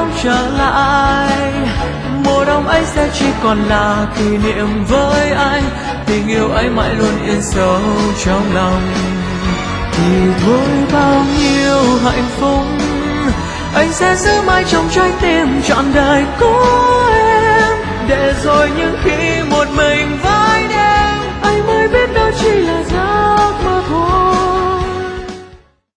không trở lại. Mùa đông ấy sẽ chỉ còn là kỷ niệm với anh, tình yêu ấy mãi luôn yên sâu trong lòng. Thì thôi bao nhiêu hạnh phúc anh sẽ giữ mãi trong trái tim trọn đời của em, để rồi những khi